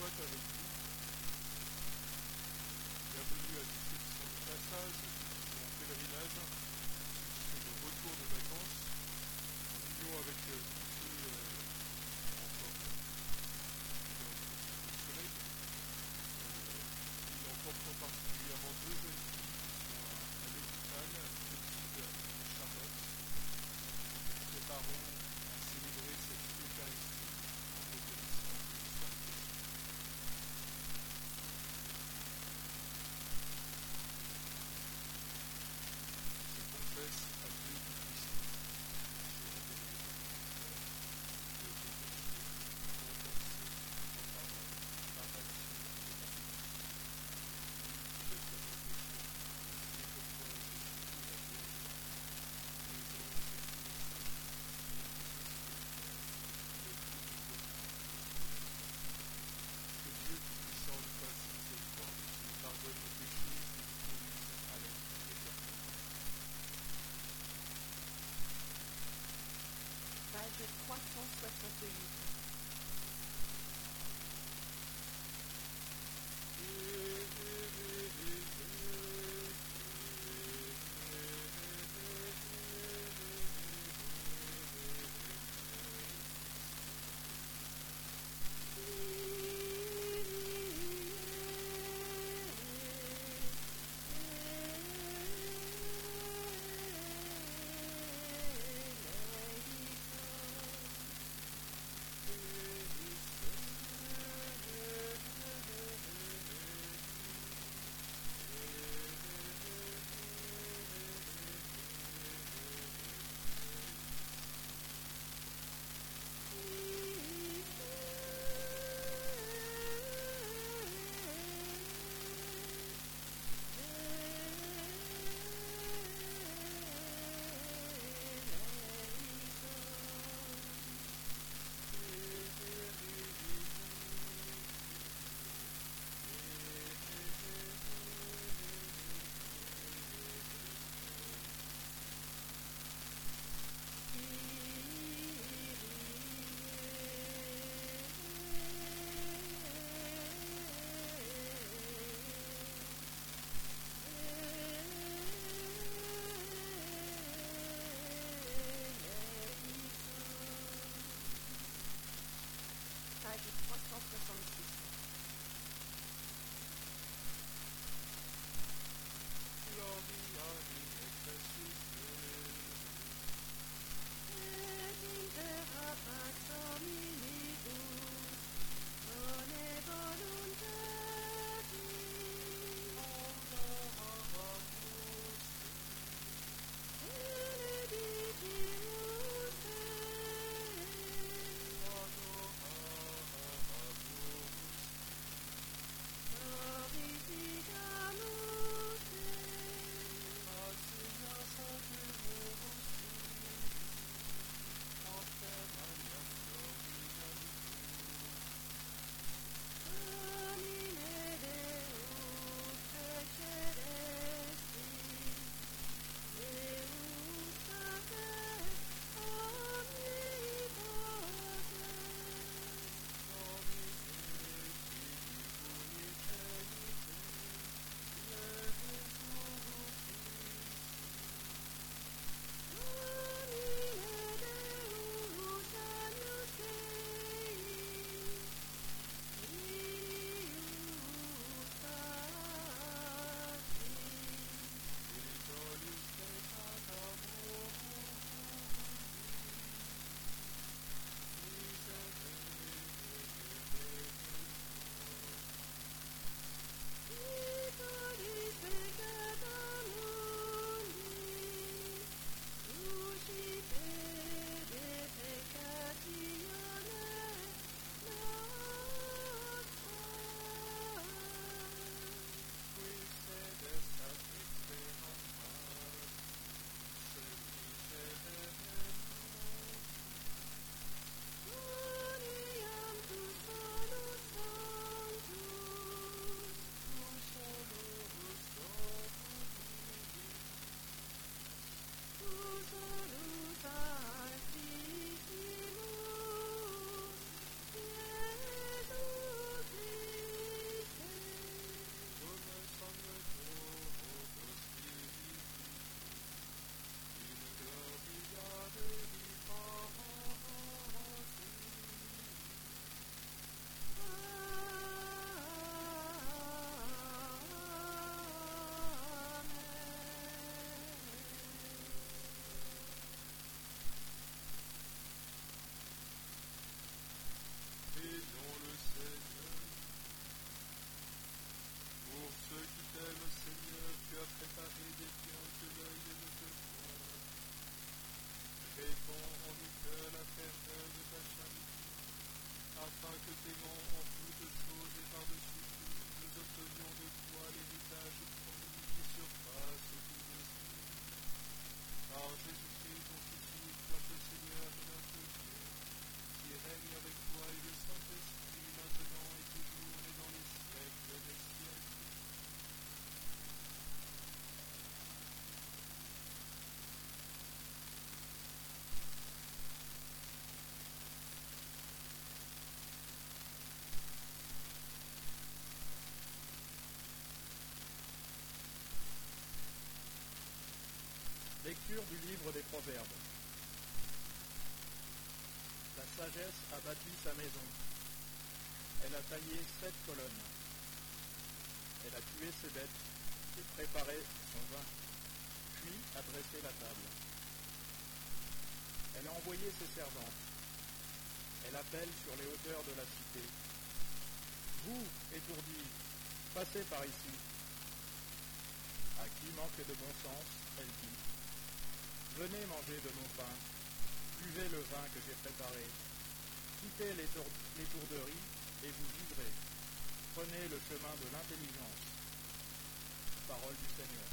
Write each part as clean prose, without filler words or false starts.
soit avec vous. Bienvenue à tous ceux qui sont de passage, ceux qui sont en pèlerinage, ceux qui sont de retour de vacances, en union avec tous ceux qui sont encore dans le soleil. Et en portant particulièrement deux jeunes filles qui sont à l'hôpital, Clotilde et Charlotte. Nous préparons à célébrer cette Eucharistie en reconnaissant le sang de Christ. Je confesse à Dieu Tout-Puissant. Je reconnais mon péché, en pensée, en parole, par action et par pensée. Oui, j'ai vraiment péché. C'est pourquoi je supplie la Vierge, les anges et tous les saints, et tous ceux qui le frères, avec tout le monde de que Dieu Tout-Puissant nous fasse miséricorde, nous pardonne nos péchés et nous conduise à la vie éternelle. Page 368. Page 366. Gloria in excelsis Deo. Et intera pax hominibus, bone voluntatis, benedicimus te. Lecture du livre des Proverbes. La sagesse a bâti sa maison. Elle a taillé 7 colonnes. Elle a tué ses bêtes et préparé son vin, puis a dressé la table. Elle a envoyé ses servantes. Elle appelle sur les hauteurs de la cité. Vous, étourdis, passez par ici. À qui manque de bon sens, elle dit. Venez manger de mon pain, buvez le vin que j'ai préparé, quittez l'étourderie et vous vivrez. Prenez le chemin de l'intelligence. Parole du Seigneur.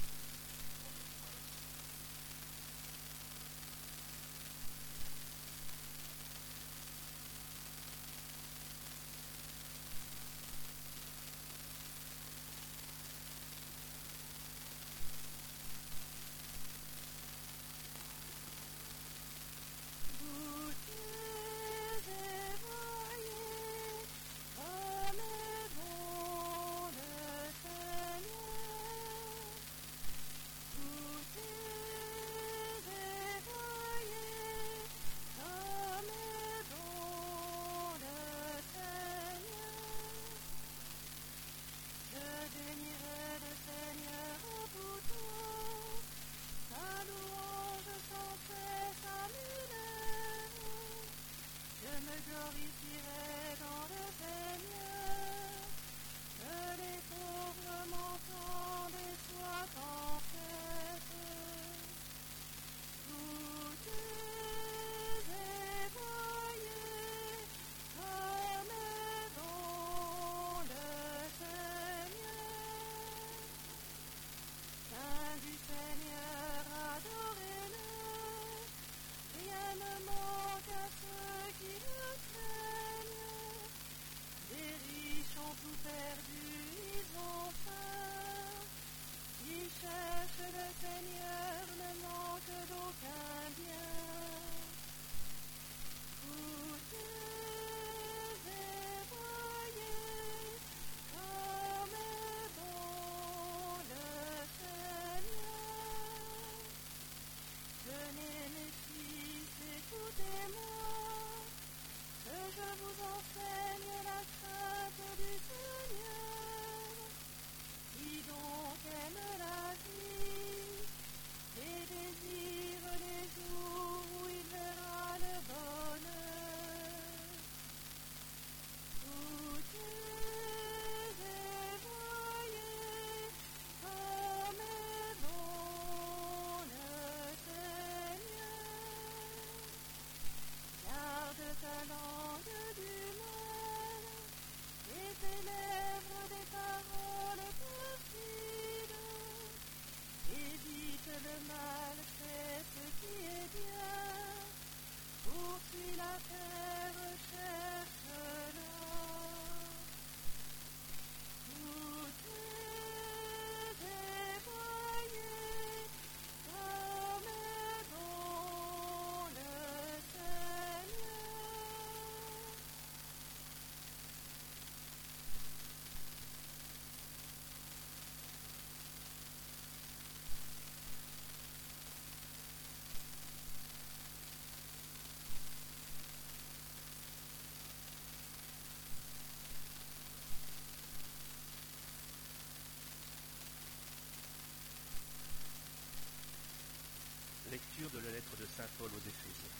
Lecture de la lettre de saint Paul aux Éphésiens.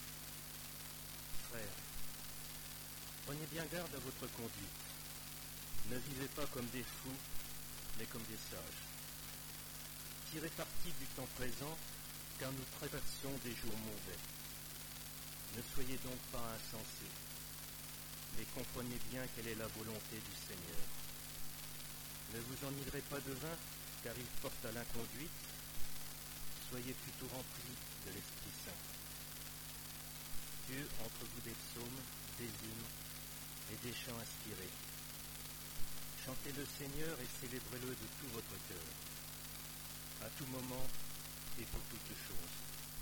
Frères, prenez bien garde à votre conduite. Ne vivez pas comme des fous, mais comme des sages. Tirez parti du temps présent, car nous traversons des jours mauvais. Ne soyez donc pas insensés, mais comprenez bien quelle est la volonté du Seigneur. Ne vous enivrez pas de vin, car il porte à l'inconduite. Soyez plutôt remplis de l'Esprit Saint. Dieu, entre vous des psaumes, des hymnes et des chants inspirés. Chantez le Seigneur et célébrez-le de tout votre cœur, à tout moment et pour toutes choses.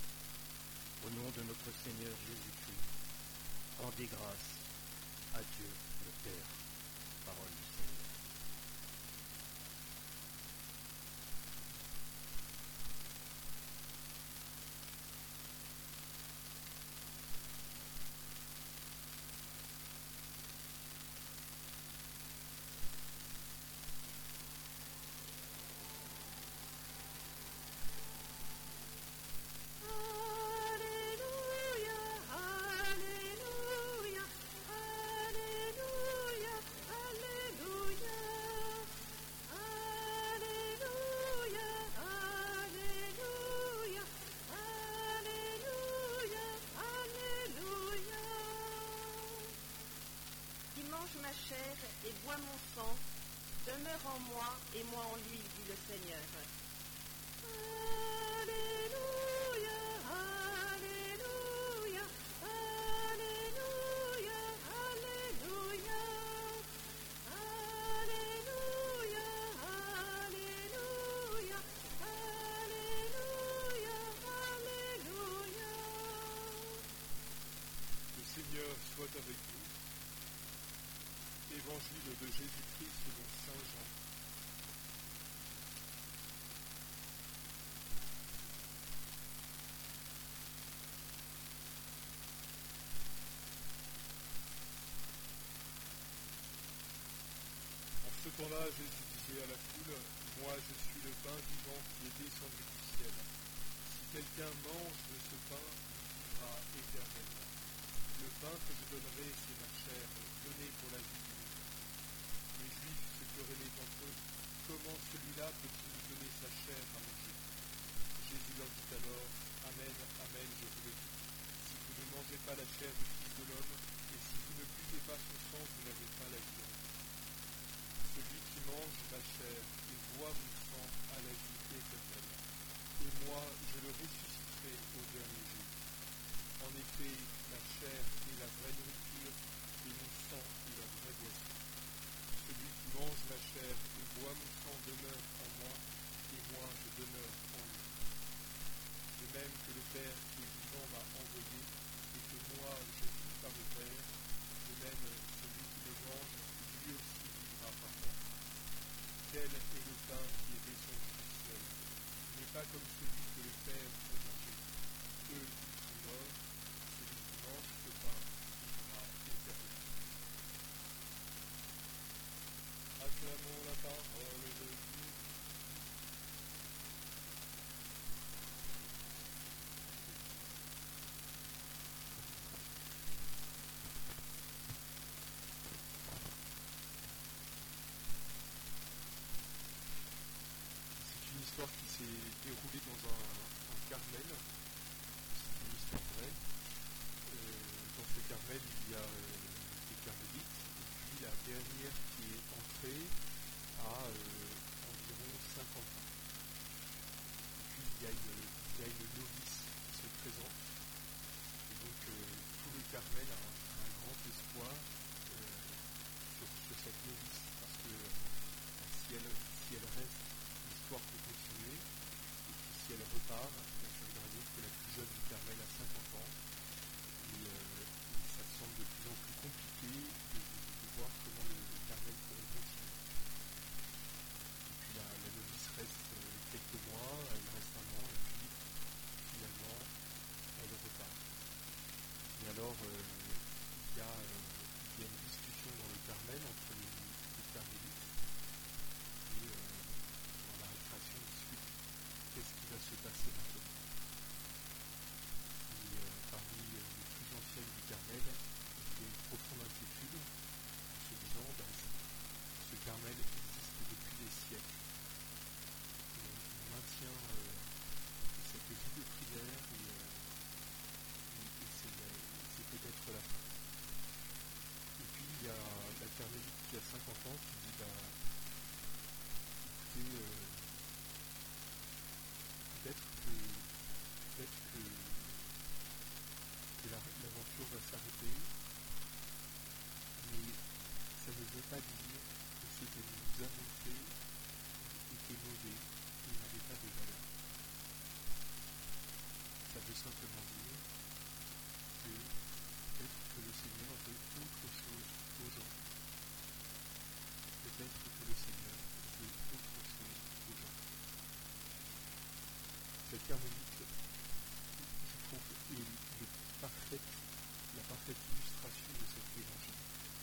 Au nom de notre Seigneur Jésus-Christ, rendez grâce à Dieu le Père. Parole du Seigneur. ma chair et bois mon sang, demeure en moi et moi en lui, dit le Seigneur. Alléluia, Alléluia, Alléluia, Alléluia, Alléluia, Alléluia, Alléluia, Alléluia. Le Seigneur soit avec vous. Évangile de Jésus-Christ selon saint Jean. En ce temps-là, Jésus disait à la foule, « Moi, je suis le pain vivant qui est descendu du ciel. Si quelqu'un mange de ce pain, il vivra éternellement. Le pain que je donnerai, c'est ma chair, donnée pour la vie du monde. » Les Juifs se querellaient entre eux. Comment celui-là peut-il nous donner sa chair à manger? Jésus leur dit alors, « Amen, amen, je vous le dis. Si vous ne mangez pas la chair du Fils de l'homme, et si vous ne buvez pas son sang, vous n'avez pas la vie en vous. Celui qui mange ma chair et boit mon sang a la vie éternelle. Et moi, je le ressusciterai au dernier jour. En effet, ma chair est la vraie nourriture, et mon sang est la vraie boisson. Celui qui mange ma chair et boit mon sang demeure en moi, et moi je demeure en lui. De même que le Père qui est vivant m'a envoyé, et que moi je vis par le Père, de même celui qui le mange, lui aussi vivra par moi. Quel est le pain qui est descendu du ciel? Il n'est pas comme celui que le Père peut manger. Eux, ils sont morts. Celui qui mange ce pain vivra éternellement. Acclamons la parole de Dieu. C'est une histoire qui s'est déroulée dans un Carmel. C'est une histoire vraie. Dans ce Carmel, il y a des carmélites. Et puis la dernière qui est entrée a environ 50 ans. Et puis il y a une novice qui se présente. Et donc tout le Carmel a un grand espoir sur cette novice. Parce que si elle reste, l'histoire peut continuer. Et puis si elle repart, ça voudra dire que la plus jeune du Carmel a 50 ans. Et ça semble de plus en plus compliqué de voir comment le Carmel pourrait continuer. Et puis la novice reste quelques mois, elle reste un an, et puis finalement, elle repart. Et alors, il y a une discussion dans le Carmel entre les carmélites, et dans la récréation, ils discutent qu'est-ce qui va se passer maintenant. Et parmi les plus anciennes du Carmel, il y a une profonde inquiétude en se disant ce Carmel existe depuis des siècles. On maintient cette vie de prière et c'est peut-être la fin. Et puis il y a la carmélite qui a 50 ans qui dit écoutez, peut-être que l'aventure va s'arrêter, mais ça ne veut pas dire que ce que vous avons fait était mauvais et n'avait pas de valeur. Ça veut simplement dire que peut-être que le Seigneur veut autre chose aujourd'hui. Peut-être que le Seigneur veut autre chose aujourd'hui. Cette carmélite, je trouve, est la parfaite illustration de cet évangile.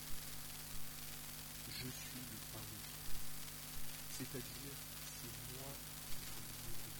Je suis le pain de vie. C'est-à-dire, c'est moi qui vous nourris.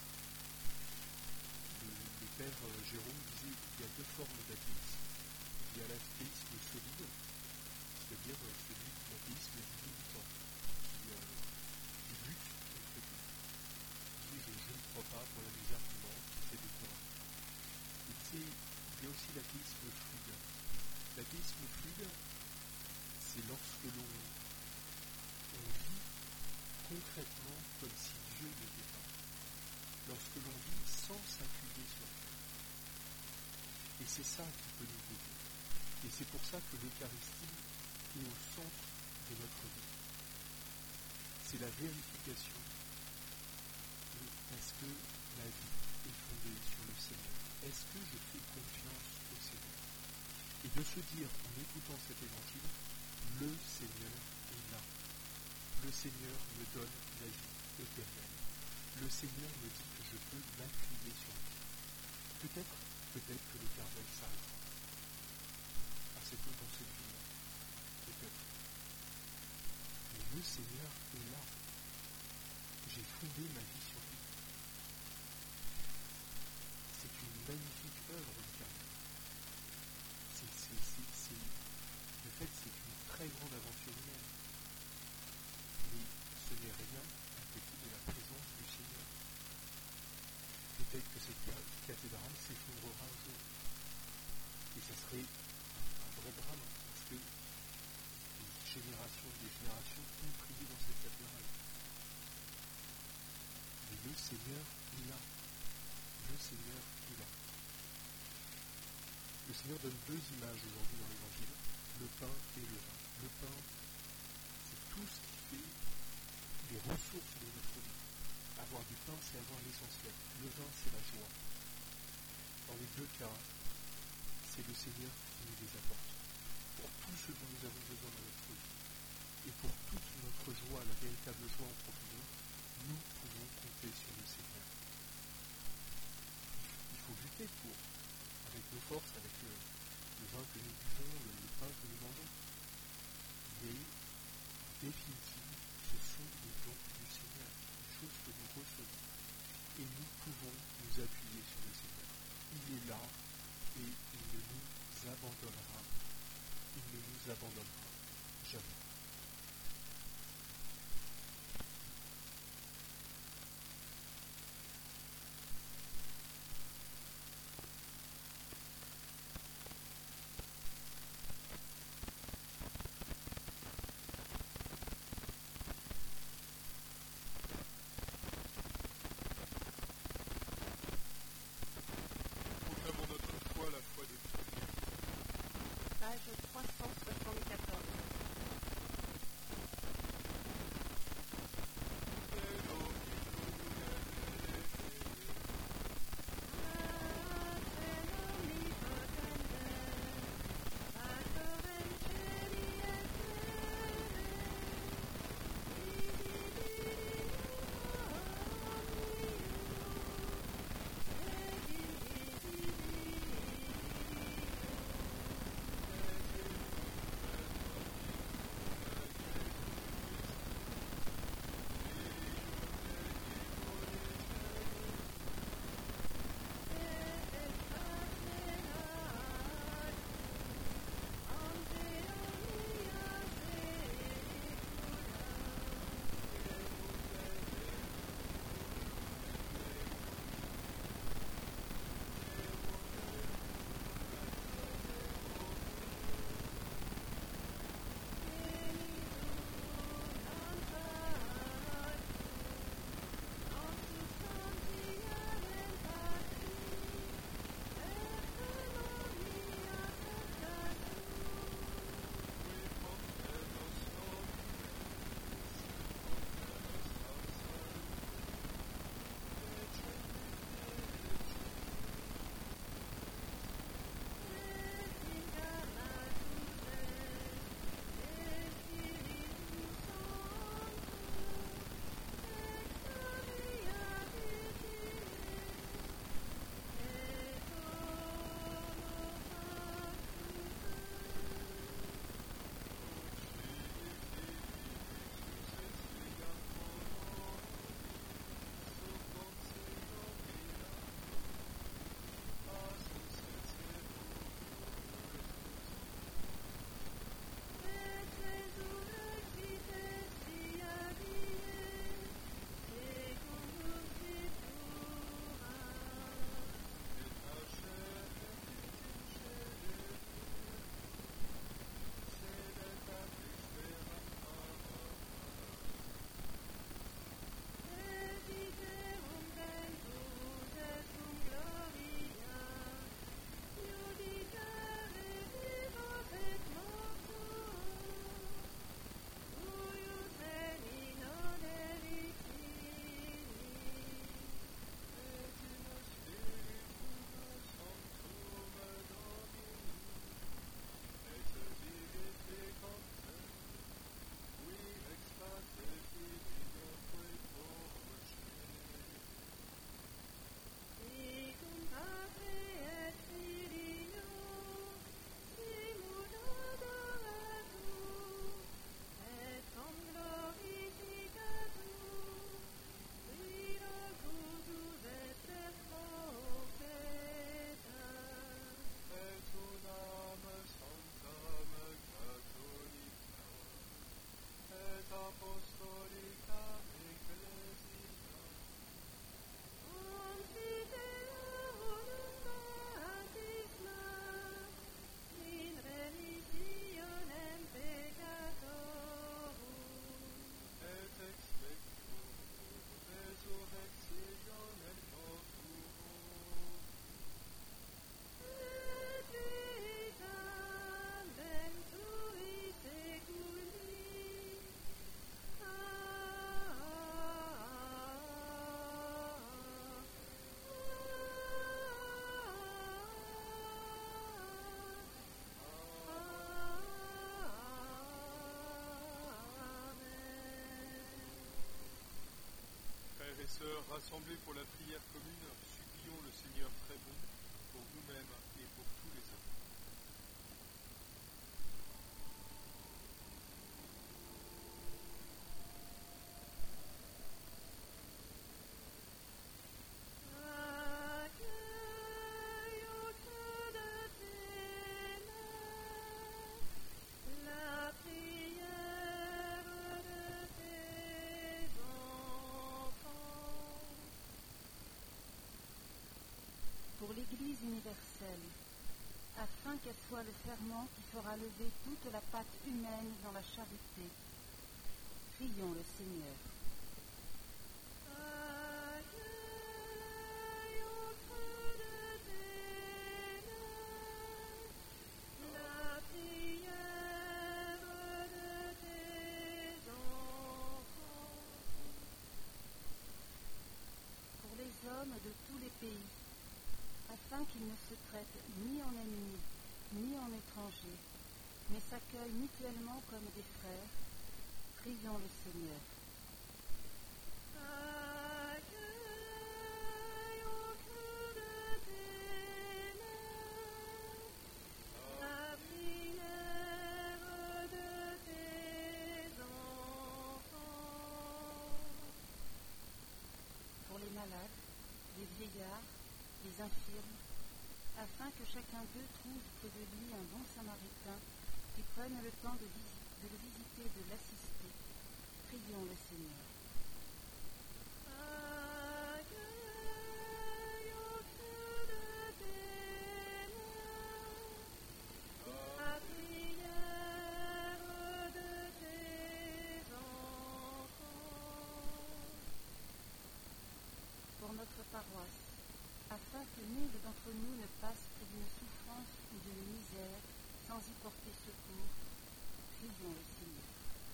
Le père Jérôme disait qu'il y a deux formes d'athéisme. Il y a l'athéisme solide, c'est-à-dire l'athéisme militant, qui lutte contre tout. Qui dit je ne crois pas, voilà mes arguments, qui fait des points. Et il y a aussi l'athéisme fluide. L'athéisme fluide, c'est lorsque l'on vit concrètement comme si Dieu n'était pas, lorsque l'on vit sans s'appuyer sur Dieu. Et c'est ça qui peut nous aider. Et c'est pour ça que l'Eucharistie est au centre de notre vie. C'est la vérification de est-ce que ma vie est fondée sur le Seigneur? Est-ce que je fais confiance au Seigneur? Et de se dire, en écoutant cet évangile, le Seigneur est là. Le Seigneur me donne la vie éternelle. Le Seigneur me dit que je peux m'appuyer sur lui. Peut-être que le carmel s'arrête dans cette vie. Peut-être. Mais le Seigneur est là. J'ai fondé ma vie sur lui. C'est une magnifique œuvre du carmel. De fait, c'est une très grande aventure humaine. Mais ce n'est rien à côté de la présence du Seigneur. Peut-être que cette cathédrale s'effondrera un jour. Et ça serait un vrai drame, parce que des générations ont prié dans cette cathédrale. Mais le Seigneur est là. Le Seigneur est là. Le Seigneur donne deux images aujourd'hui dans l'Évangile, le pain et le vin. Le pain, c'est tout ce qui fait les ressources de notre vie. Avoir du pain, c'est avoir l'essentiel. Le vin, c'est la joie. Dans les deux cas, c'est le Seigneur qui nous les apporte. Pour tout ce dont nous avons besoin dans notre vie, et pour toute notre joie, la véritable joie en profondeur, nous pouvons compter sur le Seigneur. Il faut lutter pour, avec nos forces, avec le vin que nous buvons, le pain que nous mangeons. Mais, en définitive, ce sont les dons du Seigneur, les choses que nous recevons. Et nous pouvons nous appuyer sur le Seigneur. Il est là et il ne nous abandonnera. Il ne nous abandonnera jamais. Proclamons notre foi, la foi de Christ. Page 374. sœurs rassemblés pour la prière commune, supplions le Seigneur très bon pour nous-mêmes et pour tous les hommes. Accueille au creux de tes mains la prière de tes enfants. Pour l'Église universelle, afin qu'elle soit le ferment qui fera lever toute la pâte humaine dans la charité, prions le Seigneur. Accueille au creux de tes mains la prière de tes enfants. Pour les hommes de tous les pays, afin qu'ils ne se traitent ni en ennemis, ni en étrangers, mais s'accueillent mutuellement comme des frères, prions le Seigneur. Accueille au creux de tes mains la prière de tes enfants. Pour les malades, les vieillards, les infirmes, afin que chacun d'eux trouve près de lui un bon samaritain qui prenne le temps de le visiter et de l'assister. Prions le Seigneur. Accueille au creux de tes mains la prière de tes enfants. Pour notre paroisse, afin que nul d'entre nous ne passe près d'une souffrance ou d'une misère sans y porter secours, prions le Seigneur.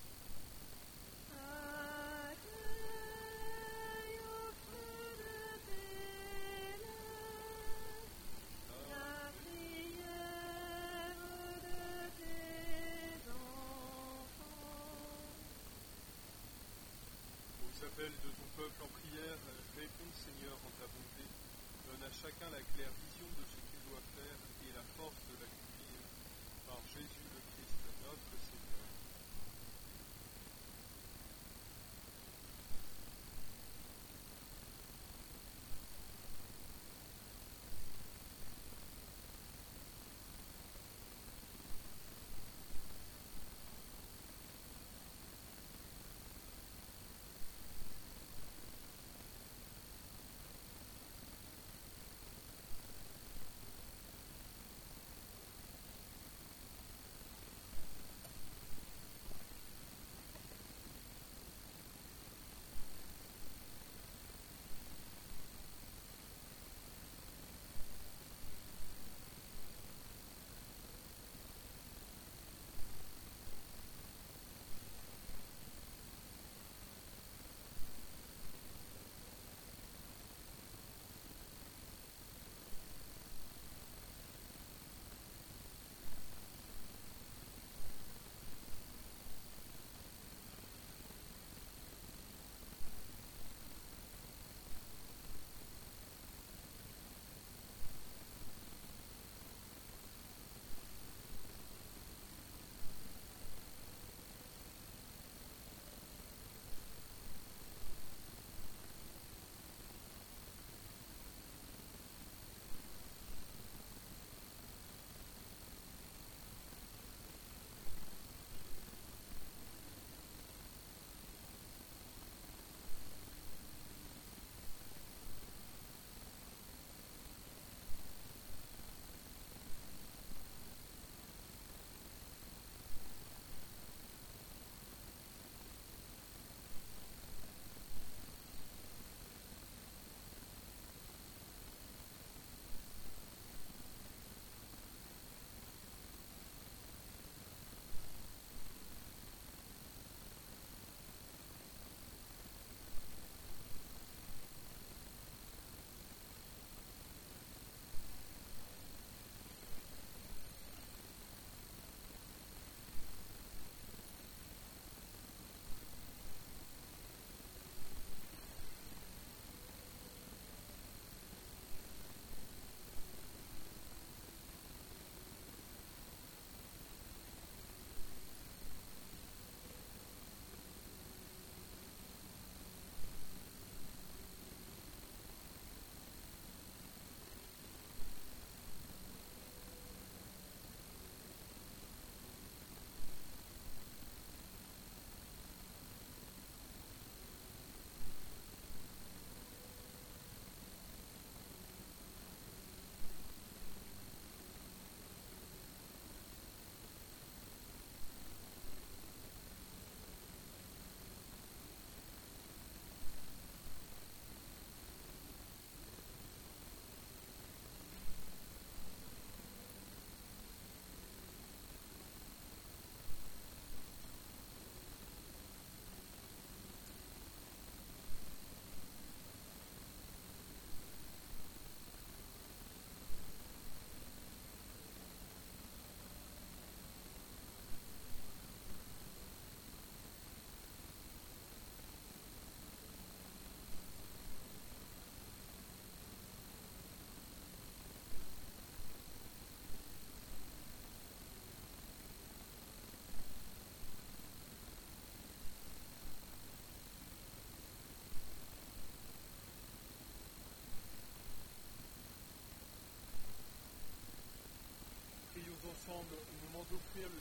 Accueille au creux de tes mains la prière de tes enfants. Aux appels de ton peuple en prière, réponds Seigneur en ta bonté. Donne à chacun la claire vision de ce qu'il doit faire et la force de l'accomplir. Par Jésus le Christ, notre Seigneur.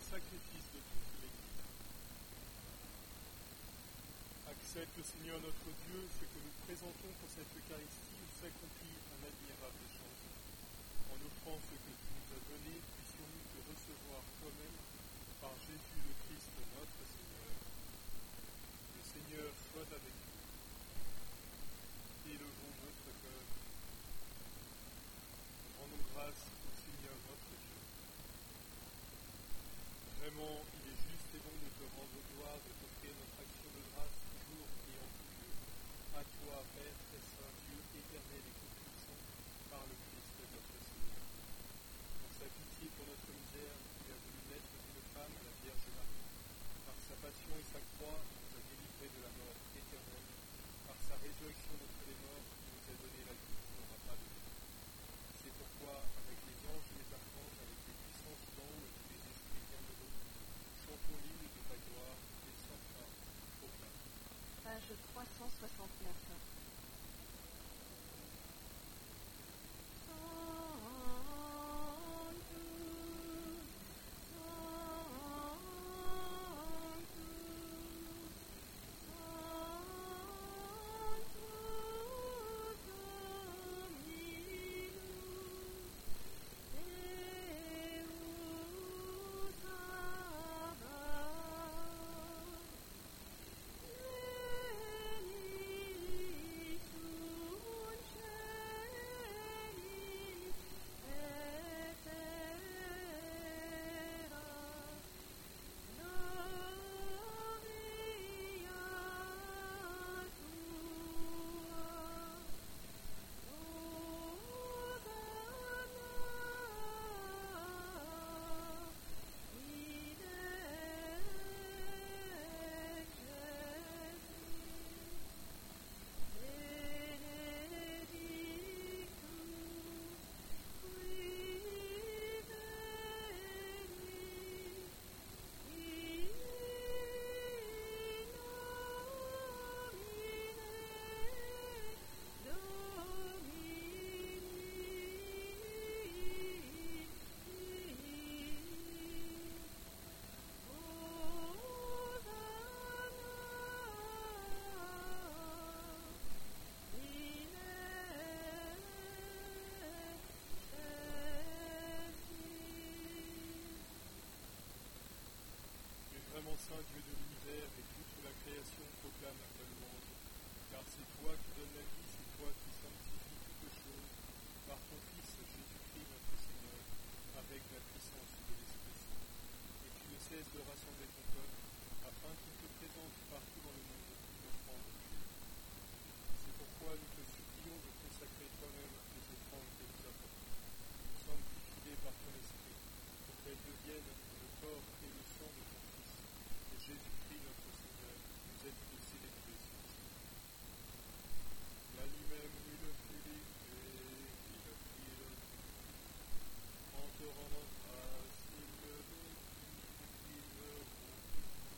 sacrifice de toute l'Église. Accepte, Seigneur notre Dieu, ce que nous présentons pour cette Eucharistie où s'accomplit un admirable changement. En offrant ce que tu nous as donné, puissions-nous te recevoir toi-même par Jésus le Christ notre Seigneur. Le Seigneur soit avec nous. Élevons notre cœur. Rendons grâce au Seigneur notre Dieu. Vraiment, il est juste et bon de te rendre gloire, de t'offrir notre action de grâce toujours et en tout lieu. À toi, Père très saint, Dieu éternel et tout-puissant, par le Christ notre Seigneur. Pour sa pitié pour notre misère, il a voulu naître d'une femme, la Vierge Marie. Par sa passion et sa croix, il nous a délivrés de la mort éternelle. Par sa résurrection d'entre les morts, il nous a donné la vie qui n'aura pas de fin. C'est pourquoi, avec les anges et les archanges, avec les puissances d'en haut et tous les esprits bienheureux, chantons l'hymne de ta gloire et sans fin proclame. Page 369. Saint Dieu de l'univers et toute la création proclame ta louange. Car c'est toi qui donnes la vie, c'est toi qui sanctifies toutes choses, par ton Fils Jésus-Christ notre Seigneur, avec la puissance de l'Esprit Saint. Et tu ne cesses de rassembler ton peuple, afin qu'il te présente partout dans le monde une offrande pure. C'est pourquoi nous te supplions de consacrer toi-même les offrandes que nous apportons, sanctifie-les par ton Esprit, pour qu'elles deviennent le corps et le sang de ton Fils, Jésus-Christ notre Seigneur, nous aide de célébrer ceci. Là lui-même, il le Philippe et il le prie, en te rendant grâce, il le bénit, il le rompit,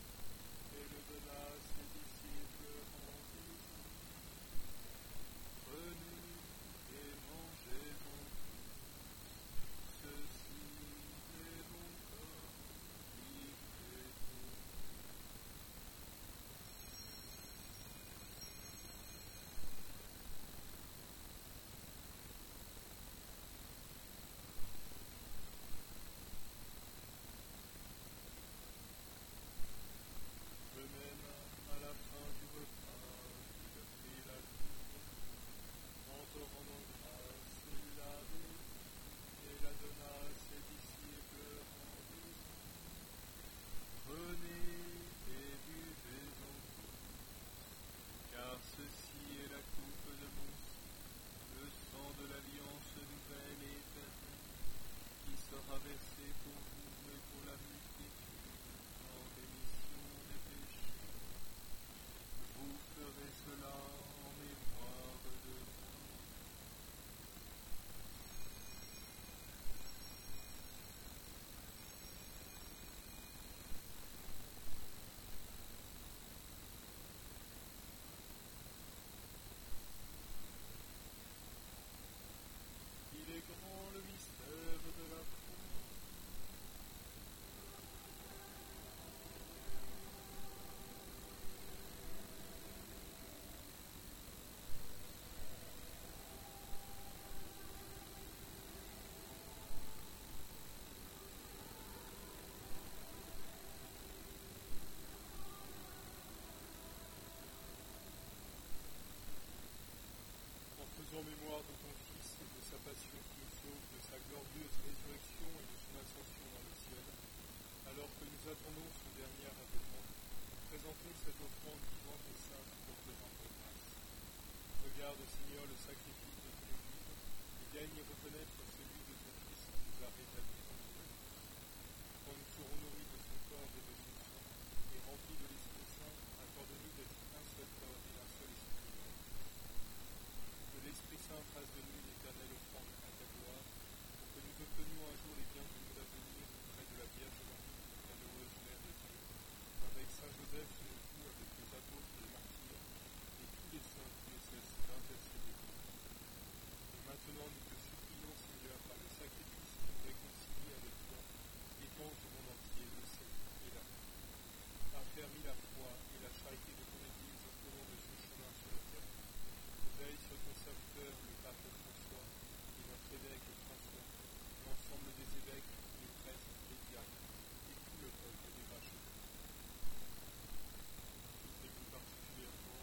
alors que nous attendons son dernier avènement, présentons cette offrande vivante et sainte pour te rendre grâce. Regarde, Seigneur, le sacrifice de ton Église, et daigne reconnaître celui de ton Fils qui nous a rétablis dans ton Église. Quand nous serons nourris de son corps et de son sang, et remplis de l'Esprit Saint, accorde-nous d'être un seul corps et un seul esprit dans l'Église. Que l'Esprit Saint fasse de nous une éternelle offrande à ta gloire, pour que nous obtenions un jour les biens du monde à venir auprès de la Vierge Marie, bienheureuse Mère de Dieu, avec Saint Joseph, son époux, avec les apôtres et les martyrs, et tous les saints qui ne cessent d'intercéder pour nous. Et maintenant nous te supplions, Seigneur, par le sacrifice qui nous réconcilie avec toi, étends au monde entier le salut et l'amour. Affermis la foi et la charité de ton Église au long de son chemin sur la terre. Veille sur ton serviteur, le pape François, et notre évêque François, l'ensemble des évêques, les prêtres, les diacres, et tout le peuple des vachons. Soutenez-vous particulièrement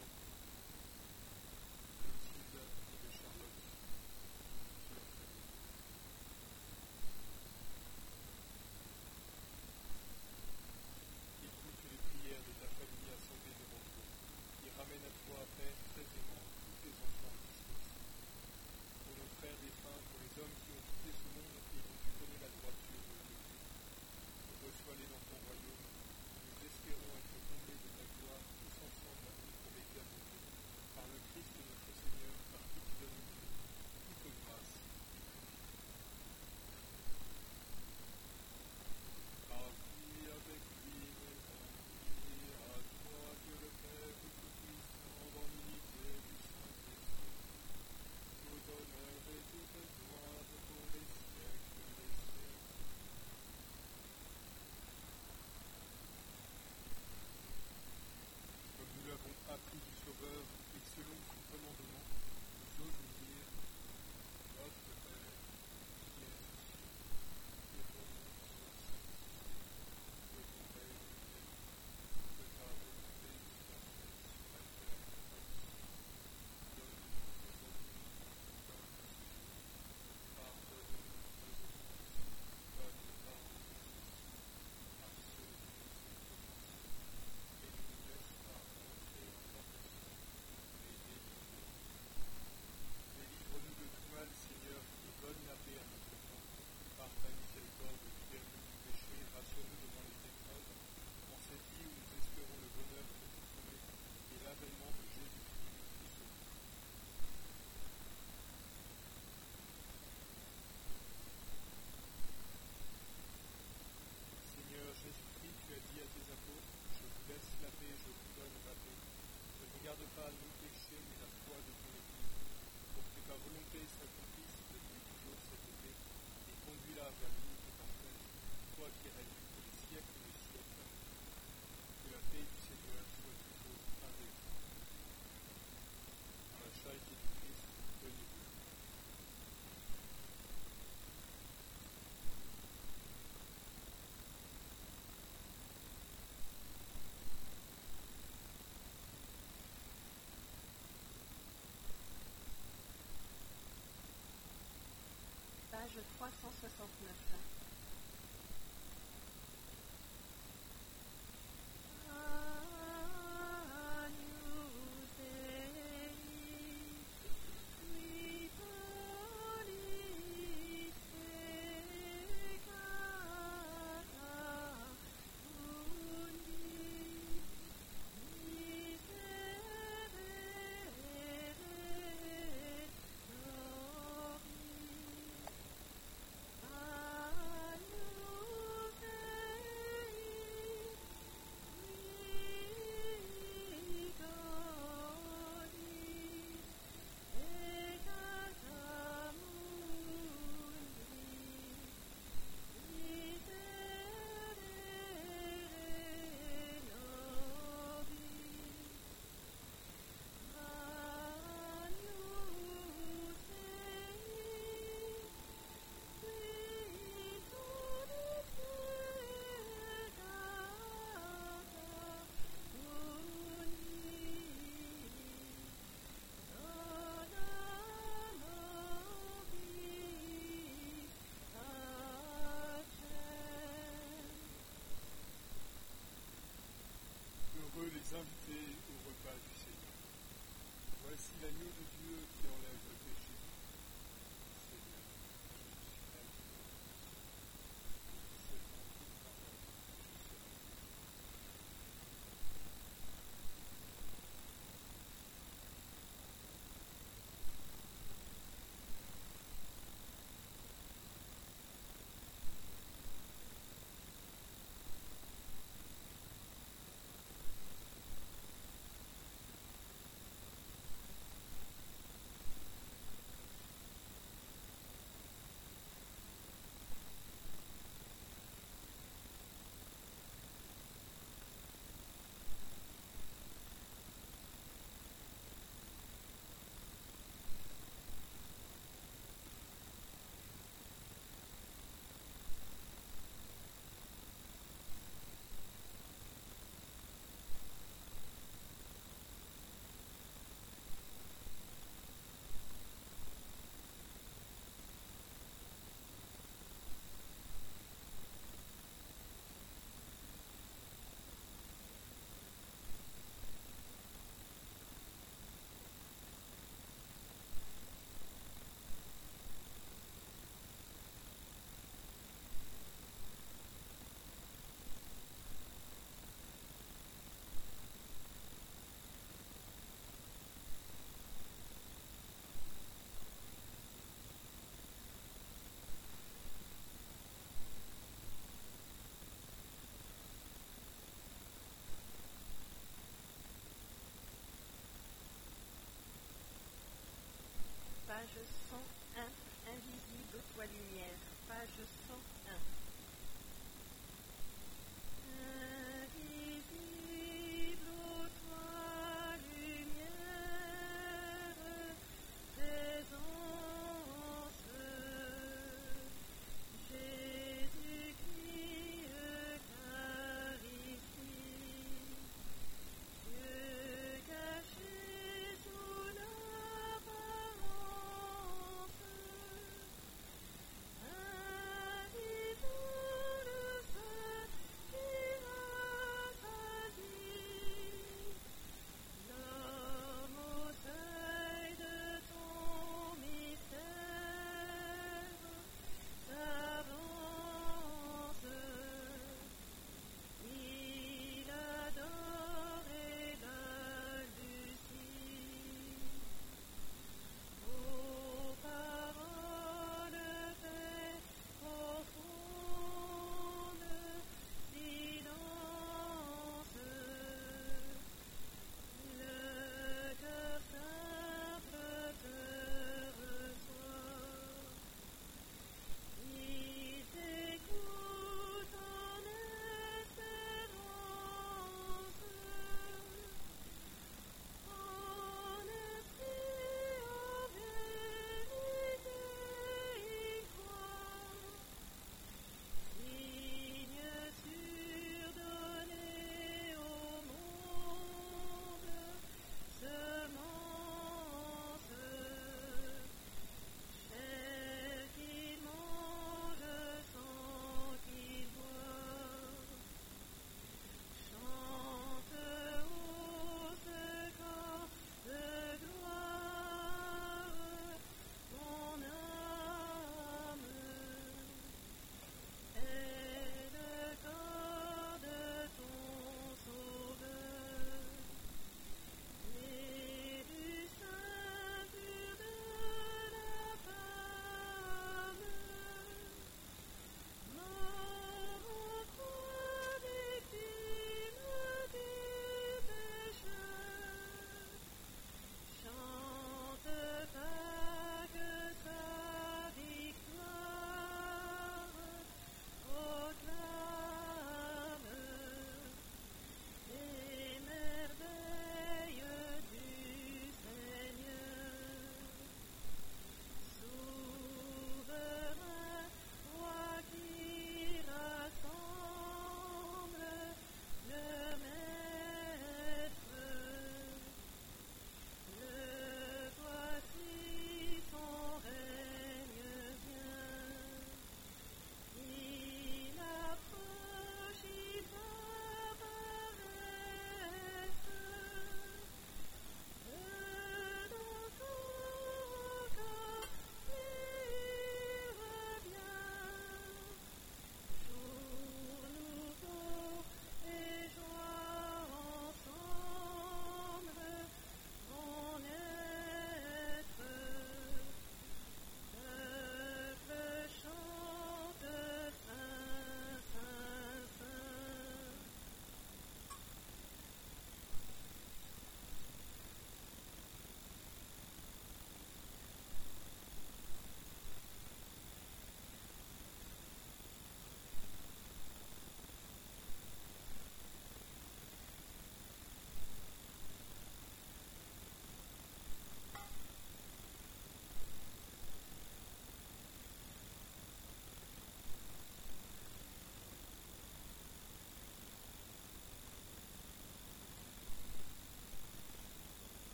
Clotilde et de Charlotte, qui leur famille. Écoute les prières de ta famille assemblée devant toi, et ramène à toi, Père, très aimant, tous tes enfants dispersés. Pour nos frères défunts, pour les hommes qui ont quitté ce monde et dont tu connais la droiture de la mémoire, reçois-les dans ton royaume. Nous espérons être comblés de ta gloire, tous ensemble et pour l'éternité. Par le Christ notre Seigneur, par qui tu donnes toute grâce et par qui, avec lui, et à toi, Dieu le Père Tout-Puissant, dans l'unité du Saint-Esprit, tout honneur et toute gloire pour les siècles des siècles. Comme nous l'avons appris du Sauveur, et selon son commandement, nous osons dire, notre Père, qui es aux cieux, que ton nom soit sanctifié, que ton règne vienne, que ta volonté soit faite sur la terre comme au ciel. Donne-nous aujourd'hui notre pain quotidien. Pardonne-nous nos offenses, comme nous pardonnons aussi à ceux qui nous ont offensés. Et ne nous laisse pas entrer en tentation, mais délivre-nous du mal. Délivre-nous de tout mal, Seigneur, et donne la paix à notre temps. Par ta miséricorde, libère-nous du péché, rassure-nous devant les épreuves, en cette vie où nous espérons le bonheur que tu promets et l'avènement de Jésus-Christ, notre Sauveur. Seigneur Jésus-Christ, tu as dit à tes apôtres, je vous laisse la paix, je vous donne la paix. Ne regarde pas nos péchés, mais la foi de ton Église, pour que ta volonté s'accomplisse depuis toujours cette paix, et conduis-la vers l'unité parfaite, toi qui règnes pour les siècles des siècles. Que la paix du Seigneur soit toujours avec vous. Par la charité du Christ, tenez-vous. Page 369. nombreux les invités au repas du Seigneur. Voici l'agneau de Dieu qui enlève le péché. Seigneur, je suis là. Page 101, invisible, toi lumière. Page 101. Invisible, toi lumière, présence, Jésus-Christ, car ici, Dieu caché sous l'apparence, invisible.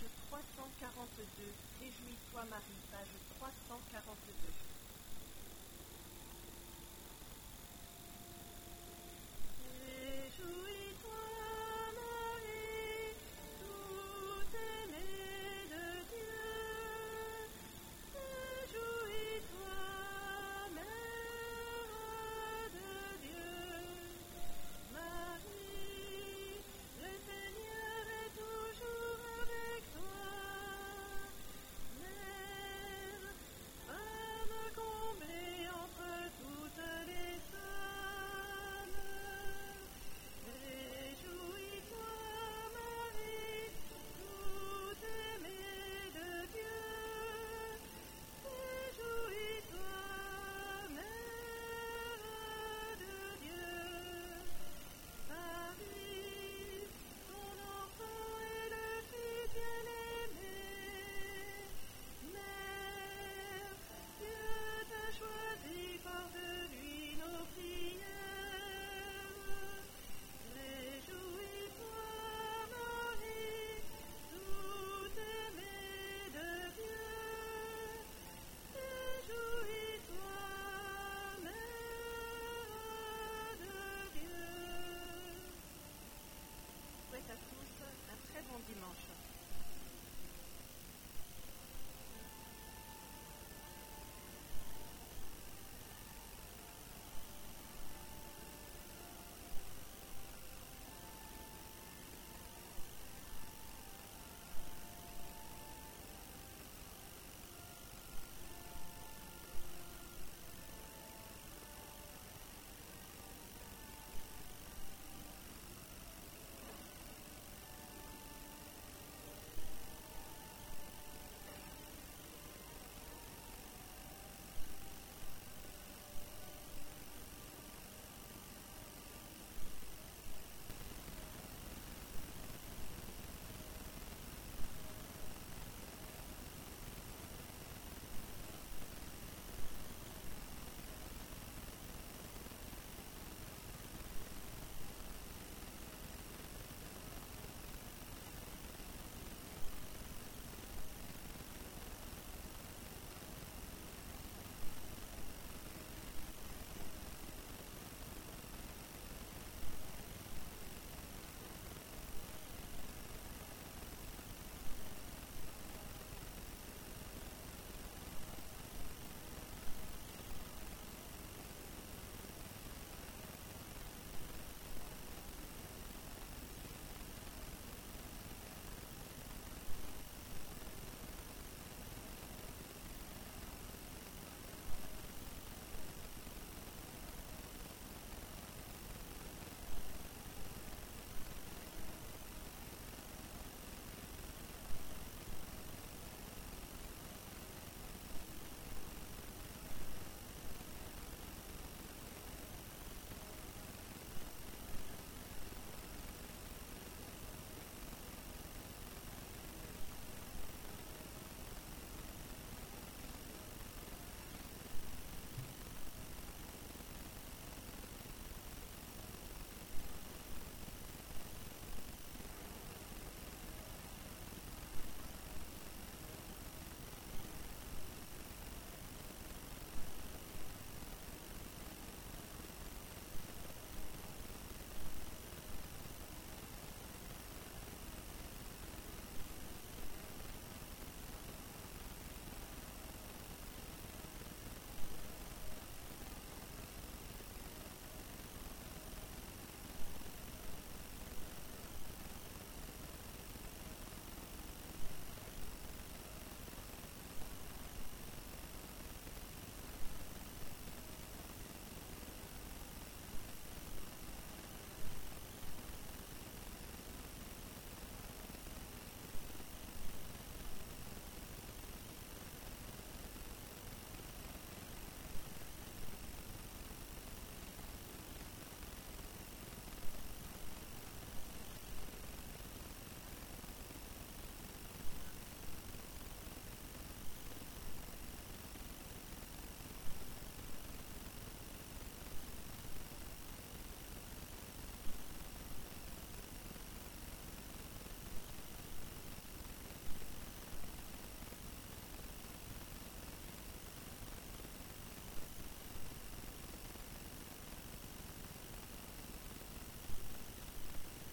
page 342. Réjouis-toi Marie, page 342.